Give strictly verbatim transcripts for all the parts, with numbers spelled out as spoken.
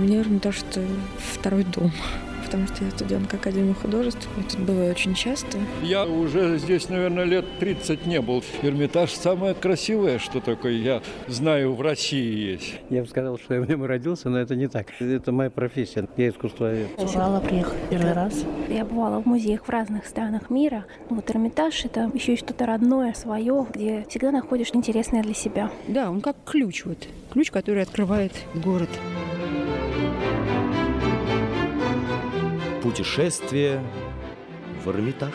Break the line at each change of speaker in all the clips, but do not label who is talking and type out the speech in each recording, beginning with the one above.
меня Эрмитаж — это второй дом. Потому что я студентка Академии художеств. Я тут бываю очень часто.
Я уже здесь, наверное, лет тридцать не был. Эрмитаж самое красивое, что такое, я знаю, в России есть.
Я бы сказал, что я в нем родился, но это не так. Это моя профессия. Я искусствовед.
Бывала, приехала первый раз.
Я бывала в музеях в разных странах мира. Вот Эрмитаж — это еще и что-то родное, свое, где всегда находишь интересное для себя.
Да, он как ключ, вот. Ключ, который открывает город.
Путешествие в Эрмитаж.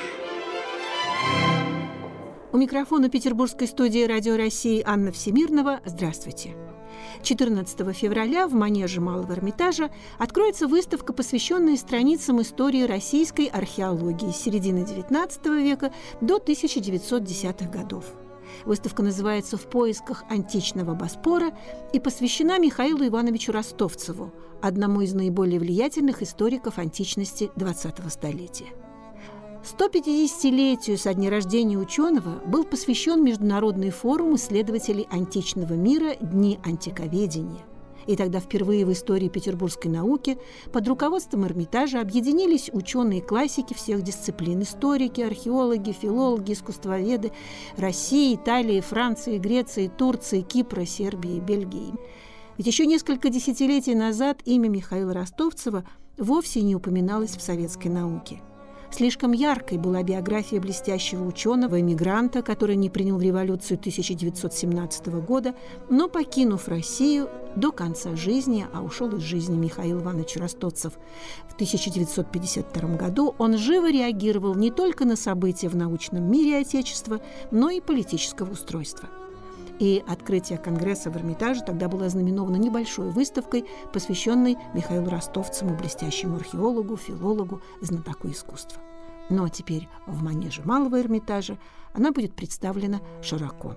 У микрофона петербургской студии «Радио России» Анна Всемирнова. Здравствуйте. четырнадцатого февраля в манеже Малого Эрмитажа откроется выставка, посвященная страницам истории российской археологии с середины девятнадцатого века до тысяча девятьсот десятых годов. Выставка называется «В поисках античного Боспора» и посвящена Михаилу Ивановичу Ростовцеву, одному из наиболее влиятельных историков античности двадцатого столетия. сто пятидесятилетию со дня рождения ученого был посвящен Международный форум исследователей античного мира «Дни антиковедения». И тогда впервые в истории петербургской науки под руководством Эрмитажа объединились ученые-классики всех дисциплин – историки, археологи, филологи, искусствоведы России, Италии, Франции, Греции, Турции, Кипра, Сербии и Бельгии. Ведь еще несколько десятилетий назад имя Михаила Ростовцева вовсе не упоминалось в советской науке. Слишком яркой была биография блестящего ученого-эмигранта, который не принял революцию тысяча девятьсот семнадцатого года, но, покинув Россию до конца жизни, а ушел из жизни Михаил Иванович Ростовцев в тысяча девятьсот пятьдесят втором году, он живо реагировал не только на события в научном мире Отечества, но и политического устройства. И открытие Конгресса в Эрмитаже тогда было ознаменовано небольшой выставкой, посвященной Михаилу Ростовцеву, блестящему археологу, филологу, знатоку искусства. Ну а теперь в манеже Малого Эрмитажа она будет представлена широко.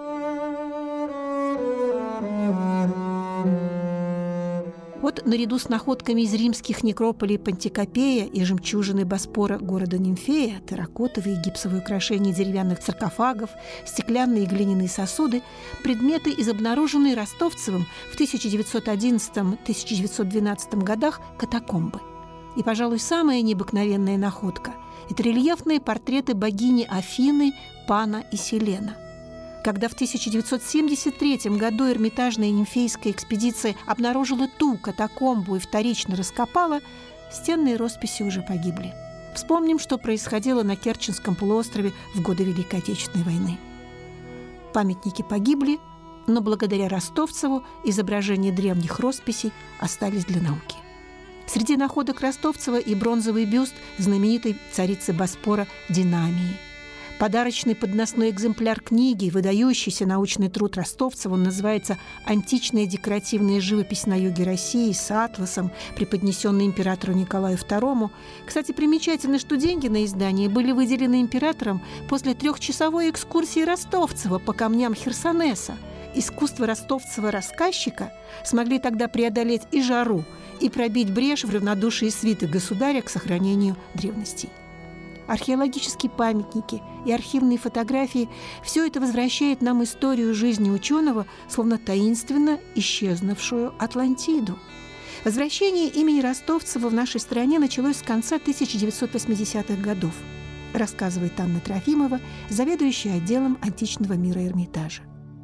Вот наряду с находками из римских некрополей Пантикопея и жемчужины Боспора города Нимфея, терракотовые и гипсовые украшения деревянных саркофагов, стеклянные и глиняные сосуды, предметы из обнаруженной Ростовцевым в тысяча девятьсот одиннадцатом — тысяча девятьсот двенадцатом годах катакомбы. И, пожалуй, самая необыкновенная находка – это рельефные портреты богини Афины, Пана и Селена. Когда в тысяча девятьсот семьдесят третьем году Эрмитажная нимфейская экспедиция обнаружила ту катакомбу и вторично раскопала, стенные росписи уже погибли. Вспомним, что происходило на Керченском полуострове в годы Великой Отечественной войны. Памятники погибли, но благодаря Ростовцеву изображения древних росписей остались для науки. Среди находок Ростовцева и бронзовый бюст знаменитой царицы Боспора Динамии. Подарочный подносной экземпляр книги, выдающийся научный труд Ростовцева, он называется «Античная декоративная живопись на юге России» с атласом, преподнесенный императору Николаю второму. Кстати, примечательно, что деньги на издание были выделены императором после трехчасовой экскурсии Ростовцева по камням Херсонеса. Искусство Ростовцева-рассказчика смогли тогда преодолеть и жару, и пробить брешь в равнодушии свиты государя к сохранению древностей. Археологические памятники и архивные фотографии – все это возвращает нам историю жизни ученого, словно таинственно исчезнувшую Атлантиду. Возвращение имени Ростовцева в нашей стране началось с конца тысяча девятьсот восьмидесятых годов, рассказывает Анна Трофимова, заведующая отделом античного мира Эрмитажа.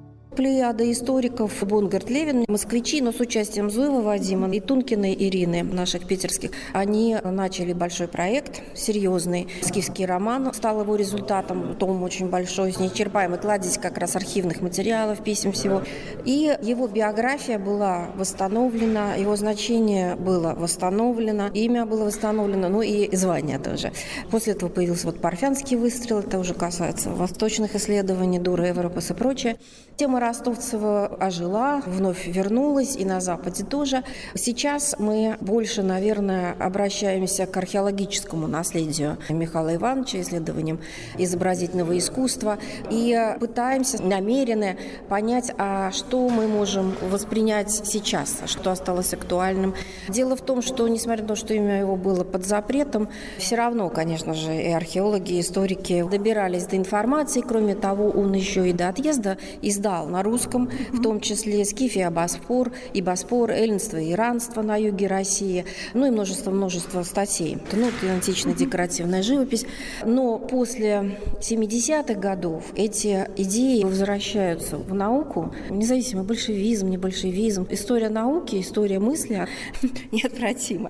Плеяда историков Бонгард, Левин, москвичи, но с участием Зуева Вадима и Тункиной Ирины, наших питерских, они начали большой проект, серьезный. «Скифский роман» стал его результатом, том очень большой, с неисчерпаемой кладезь как раз архивных материалов, писем всего. И его биография была восстановлена, его значение было восстановлено, имя было восстановлено, ну и звание тоже. После этого появился вот Парфянский выстрел, это уже касается восточных исследований, Дура, Европас и прочее. Тема Ростовцева ожила, вновь вернулась, и на Западе тоже. Сейчас мы больше, наверное, обращаемся к археологическому наследию Михаила Ивановича, исследованиям изобразительного искусства, и пытаемся намеренно понять, а что мы можем воспринять сейчас, что осталось актуальным. Дело в том, что, несмотря на то, что имя его было под запретом, все равно, конечно же, и археологи, и историки добирались до информации. Кроме того, он еще и до отъезда издал на русском, в том числе «Скифия, Боспор», и «Боспор», «Эллинство и иранство» на юге России, ну и множество-множество статей. Ну, это античная декоративная живопись. Но после семидесятых годов эти идеи возвращаются в науку. Независимо, большевизм, не большевизм. История науки, история мысли неотвратима.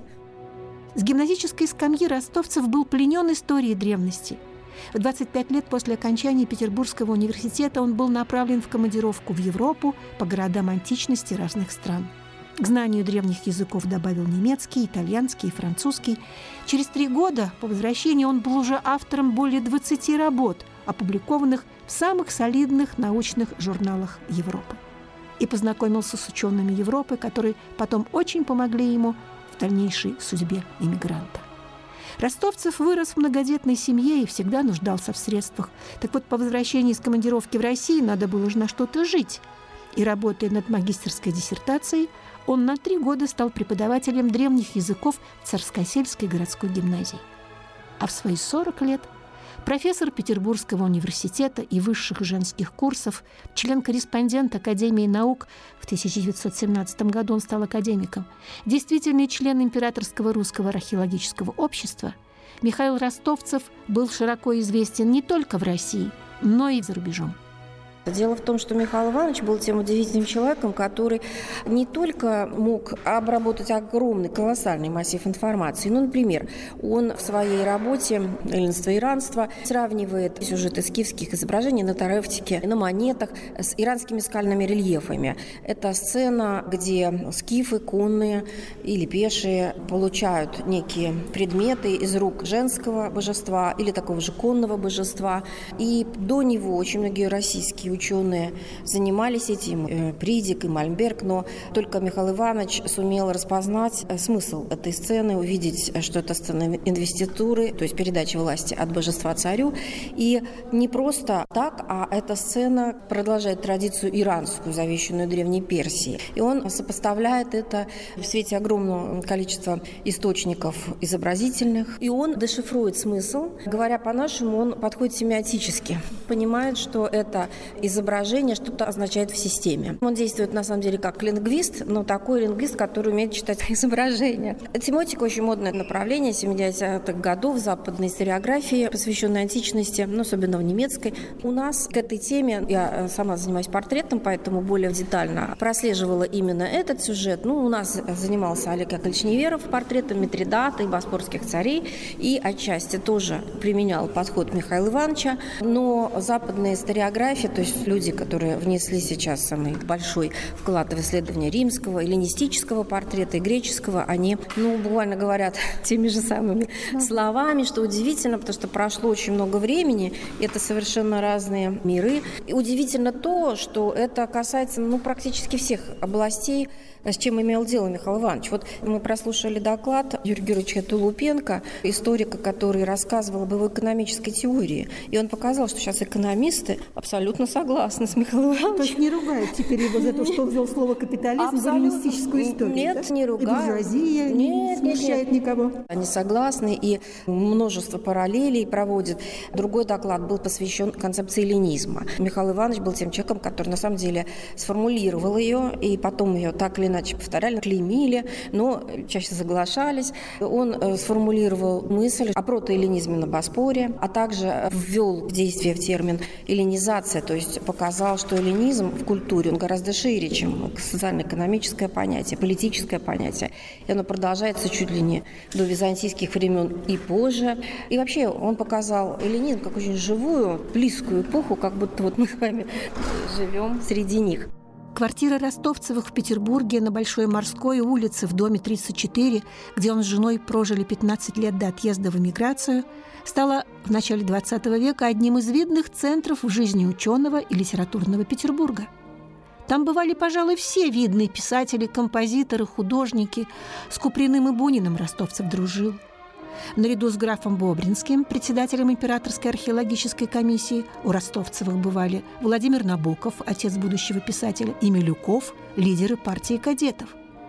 С гимназической скамьи Ростовцев был пленен историей древности. В двадцать пять лет после окончания Петербургского университета он был направлен в командировку в Европу по городам античности разных стран. К знанию древних языков добавил немецкий, итальянский и французский. Через три года по возвращении он был уже автором более двадцати работ, опубликованных в самых солидных научных журналах Европы. И познакомился с учеными Европы, которые потом очень помогли ему в дальнейшей судьбе эмигранта. Ростовцев вырос в многодетной семье и всегда нуждался в средствах. Так вот, по возвращении из командировки в Россию надо было же на что-то жить. И, работая над магистерской диссертацией, он на три года стал преподавателем древних языков в Царскосельской городской гимназии. А в свои сорок лет профессор Петербургского университета и высших женских курсов, член-корреспондент Академии наук, в тысяча девятьсот семнадцатом году он стал академиком, действительный член Императорского русского археологического общества, Михаил Ростовцев был широко известен не только в России, но и за рубежом.
Дело в том, что Михаил Иванович был тем удивительным человеком, который не только мог обработать огромный, колоссальный массив информации, ну, например, он в своей работе «Эллинство и иранство» сравнивает сюжеты скифских изображений на тарафтике, на монетах с иранскими скальными рельефами. Это сцена, где скифы, конные или пешие получают некие предметы из рук женского божества или такого же конного божества. И до него очень многие российские ученые занимались этим, Придик и Мальмберг, но только Михаил Иванович сумел распознать смысл этой сцены, увидеть, что это сцена инвеституры, то есть передачи власти от божества царю. И не просто так, а эта сцена продолжает традицию иранскую, завещанную Древней Персией. И он сопоставляет это в свете огромного количества источников изобразительных. И он дешифрует смысл. Говоря по-нашему, он подходит семиотически. Понимает, что это изображение что-то означает в системе. Он действует, на самом деле, как лингвист, но такой лингвист, который умеет читать изображения. Семиотика очень модное направление семидесятых годов западной историографии, посвященной античности, но особенно в немецкой. У нас к этой теме, я сама занимаюсь портретом, поэтому более детально прослеживала именно этот сюжет. Ну, у нас занимался Олег Яковлевич Неверов портретом Митридата и боспорских царей, и отчасти тоже применял подход Михаила Ивановича, но западная историография, то есть люди, которые внесли сейчас самый большой вклад в исследование римского, эллинистического портрета и греческого, они, ну, буквально говорят теми же самыми словами, что удивительно, потому что прошло очень много времени, это совершенно разные миры. И удивительно то, что это касается, ну, практически всех областей, с чем имел дело Михаил Иванович. Вот мы прослушали доклад Юрия Георгиевича Тулупенко, историка, который рассказывал об его экономической теории. И он показал, что сейчас экономисты абсолютно согласны с Михаилом Ивановичем.
То есть не ругают теперь его за то, что он взял слово «капитализм» в эллинистическую историю?
Нет,
да?
не ругают.
И буржуазия не смущает никого?
Они согласны и множество параллелей проводят. Другой доклад был посвящен концепции эллинизма. Михаил Иванович был тем человеком, который на самом деле сформулировал ее, и потом ее так или иначе повторяли, клеймили, но чаще соглашались. Он сформулировал мысль о протоэллинизме на Боспоре, а также ввел в действие в термин эллинизация, то есть показал, что эллинизм в культуре, он гораздо шире, чем социально-экономическое понятие, политическое понятие. И оно продолжается чуть ли не до византийских времен и позже. И вообще он показал эллинизм как очень живую, близкую эпоху, как будто вот мы с вами живем среди них.
Квартира Ростовцевых в Петербурге на Большой Морской улице в доме тридцать четыре, где он с женой прожили пятнадцать лет до отъезда в эмиграцию, стала в начале двадцатого века одним из видных центров в жизни ученого и литературного Петербурга. Там бывали, пожалуй, все видные писатели, композиторы, художники. С Куприным и Буниным Ростовцев дружил. Наряду с графом Бобринским, председателем Императорской археологической комиссии, у Ростовцевых бывали Владимир Набоков, отец будущего писателя, и Милюков, лидеры партии кадетов.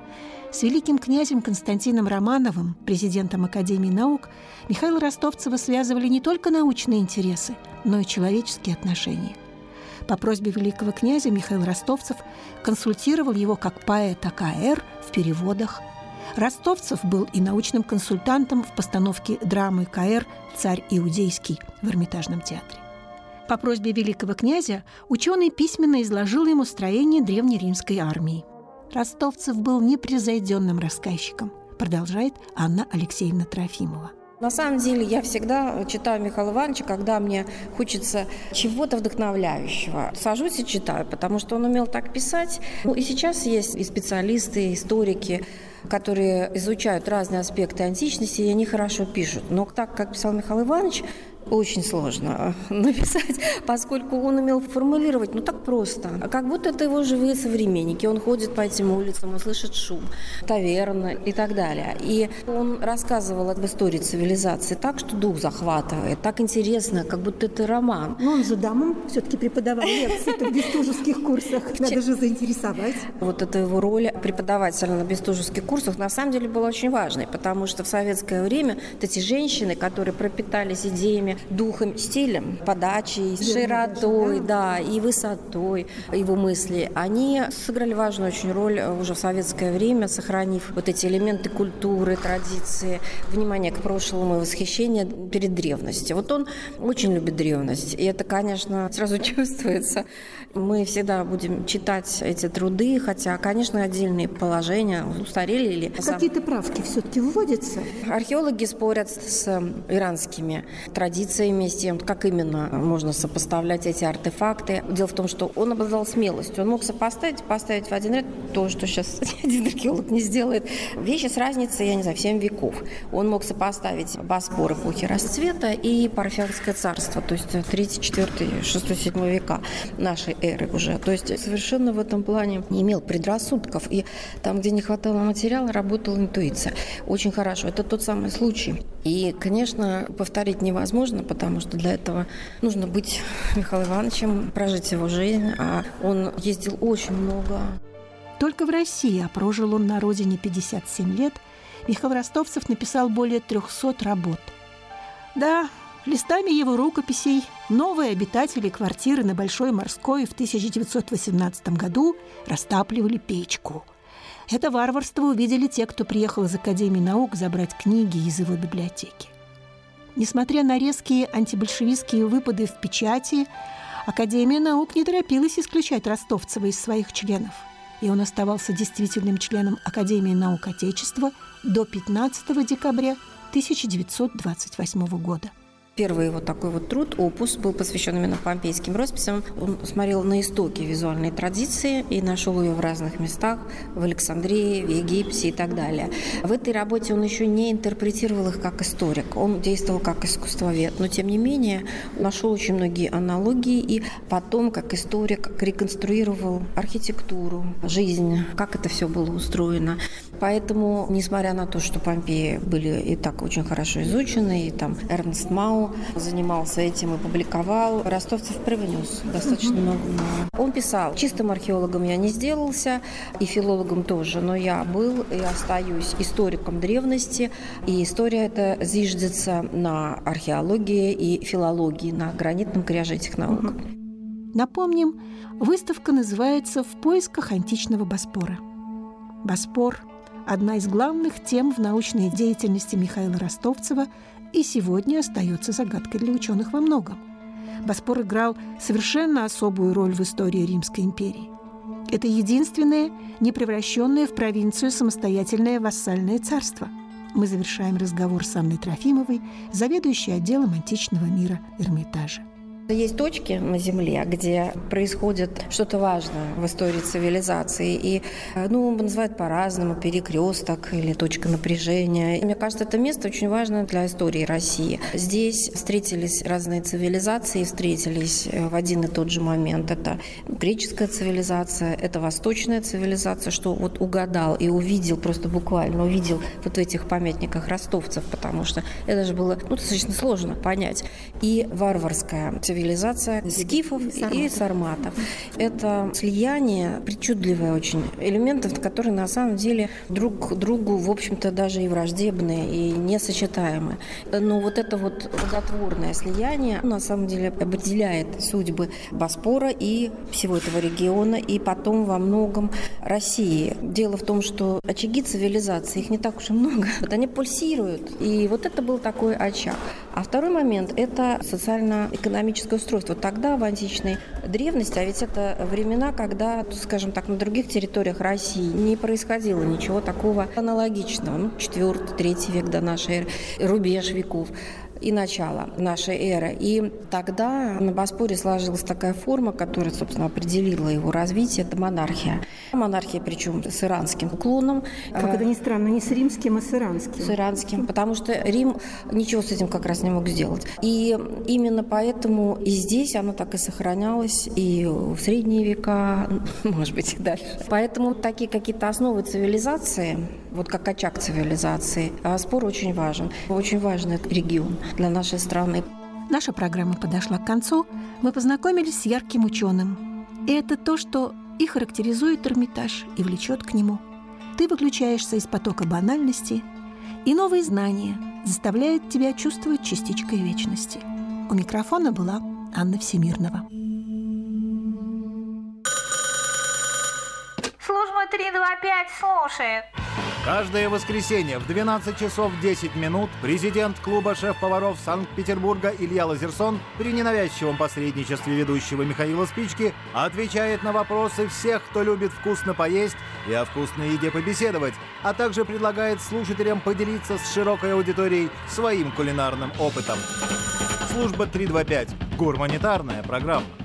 С великим князем Константином Романовым, президентом Академии наук, Михаила Ростовцева связывали не только научные интересы, но и человеческие отношения. По просьбе великого князя Михаил Ростовцев консультировал его как поэта ка эр в переводах. Ростовцев был и научным консультантом в постановке драмы ка эр «Царь Иудейский» в Эрмитажном театре. По просьбе великого князя ученый письменно изложил ему строение древнеримской армии. Ростовцев был непревзойденным рассказчиком, продолжает Анна Алексеевна Трофимова.
На самом деле я всегда читаю Михаила Ивановича, когда мне хочется чего-то вдохновляющего. Сажусь и читаю, потому что он умел так писать. Ну, и сейчас есть и специалисты, и историки, которые изучают разные аспекты античности, и они хорошо пишут. Но так, как писал Михаил Иванович, очень сложно написать, поскольку он умел формулировать, ну так просто. Как будто это его живые современники. Он ходит по этим улицам, он слышит шум, таверны и так далее. И он рассказывал об истории цивилизации так, что дух захватывает, так интересно, как будто это роман.
Но он же дамам все-таки преподавал лекции в бестужевских курсах. Надо же заинтересовать.
Вот эта его роль преподавателя на бестужевских курсах на самом деле была очень важной, потому что в советское время вот эти женщины, которые пропитались идеями, духом, стилем, подачей, широтой, да, и высотой его мысли, они сыграли важную очень роль уже в советское время, сохранив вот эти элементы культуры, традиции, внимание к прошлому и восхищение перед древностью. Вот он очень любит древность, и это, конечно, сразу чувствуется. Мы всегда будем читать эти труды, хотя, конечно, отдельные положения устарели. Или...
Какие-то правки все-таки вводятся?
Археологи спорят с иранскими традициями, с тем, как именно можно сопоставлять эти артефакты. Дело в том, что он обладал смелостью. Он мог сопоставить, поставить в один ряд то, что сейчас ни один археолог не сделает. Вещи с разницей, я не знаю, в семь веков. Он мог сопоставить Боспор эпохи расцвета и Парфянское царство, то есть третий, четвёртый, шестой, седьмой века нашей эры уже. То есть совершенно в этом плане не имел предрассудков. И там, где не хватало материала, работала интуиция. Очень хорошо. Это тот самый случай. И, конечно, повторить невозможно, потому что для этого нужно быть Михаилом Ивановичем, прожить его жизнь, а он ездил очень много.
Только в России, а прожил он на родине пятьдесят семь лет, Михаил Ростовцев написал более трехсот работ. Да, листами его рукописей новые обитатели квартиры на Большой Морской в тысяча девятьсот восемнадцатом году растапливали печку. Это варварство увидели те, кто приехал из Академии наук забрать книги из его библиотеки. Несмотря на резкие антибольшевистские выпады в печати, Академия наук не торопилась исключать Ростовцева из своих членов, и он оставался действительным членом Академии наук Отечества до пятнадцатого декабря тысяча девятьсот двадцать восьмого года.
Первый его такой вот труд, опус, был посвящен именно помпейским росписям. Он смотрел на истоки визуальной традиции и нашел ее в разных местах, в Александрии, в Египте и так далее. В этой работе он еще не интерпретировал их как историк, он действовал как искусствовед, но тем не менее нашел очень многие аналогии и потом, как историк, реконструировал архитектуру, жизнь, как это все было устроено. Поэтому, несмотря на то, что Помпеи были и так очень хорошо изучены, и там Эрнст Мау занимался этим и публиковал, Ростовцев привнес достаточно много. Он писал: чистым археологом я не сделался, и филологом тоже, но я был и остаюсь историком древности, и история эта зиждется на археологии и филологии, на гранитном кряже этих наук.
Напомним, выставка называется «В поисках античного Боспора». Боспор – одна из главных тем в научной деятельности Михаила Ростовцева и сегодня остается загадкой для ученых во многом. Боспор играл совершенно особую роль в истории Римской империи. Это единственное, не превращенное в провинцию самостоятельное вассальное царство. Мы завершаем разговор с Анной Трофимовой, заведующей отделом античного мира Эрмитажа.
Есть точки на Земле, где происходит что-то важное в истории цивилизации. И, ну, называют по-разному, перекресток или точка напряжения. И мне кажется, это место очень важно для истории России. Здесь встретились разные цивилизации, встретились в один и тот же момент. Это греческая цивилизация, это восточная цивилизация, что вот угадал и увидел, просто буквально увидел вот в этих памятниках ростовцев, потому что это же было, ну, достаточно сложно понять. И варварская цивилизация. цивилизация скифов и сарматов. Это слияние причудливое очень элементов, которые на самом деле друг другу, в общем-то, даже и враждебные, и несочетаемые. Но вот это вот плодотворное слияние на самом деле определяет судьбы Боспора и всего этого региона, и потом во многом России. Дело в том, что очаги цивилизации, их не так уж и много, вот они пульсируют, и вот это был такой очаг. А второй момент – это социально-экономическое устройство. Тогда, в античной древности, а ведь это времена, когда, скажем так, на других территориях России не происходило ничего такого аналогичного. Ну, четвёртый, третий век до нашей эры, рубеж веков и начало нашей эры. И тогда на Боспоре сложилась такая форма, которая, собственно, определила его развитие – это монархия. Монархия, причем с иранским уклоном.
Как это ни странно, не с римским, а с иранским.
С иранским, потому что Рим ничего с этим как раз не мог сделать. И именно поэтому и здесь оно так и сохранялось, и в средние века, может быть, и дальше. Поэтому такие какие-то основы цивилизации, вот как очаг цивилизации, Боспор очень важен. Очень важен этот регион для нашей страны.
Наша программа подошла к концу. Мы познакомились с ярким ученым. И это то, что и характеризует Эрмитаж, и влечет к нему. Ты выключаешься из потока банальности, и новые знания заставляют тебя чувствовать частичкой вечности. У микрофона была Анна Всемирнова.
Служба три два пять слушает.
Каждое воскресенье в двенадцать часов десять минут президент клуба шеф-поваров Санкт-Петербурга Илья Лазерсон при ненавязчивом посредничестве ведущего Михаила Спички отвечает на вопросы всех, кто любит вкусно поесть и о вкусной еде побеседовать, а также предлагает слушателям поделиться с широкой аудиторией своим кулинарным опытом. Служба три два пять. Гуманитарная программа.